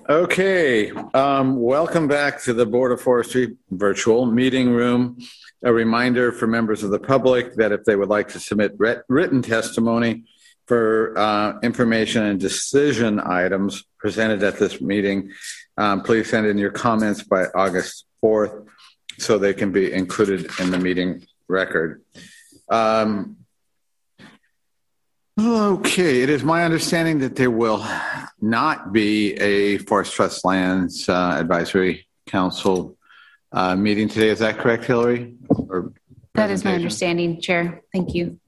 Okay, welcome back to the Board of Forestry virtual meeting room. A reminder for members of the public that if they would like to submit written testimony for information and decision items presented at this meeting, please send in your comments by August 4th so they can be included in the meeting record. Okay, it is my understanding that there will not be a Forest Trust Lands Advisory Council meeting today. Is that correct, Hillary? That is my understanding, Chair. Thank you.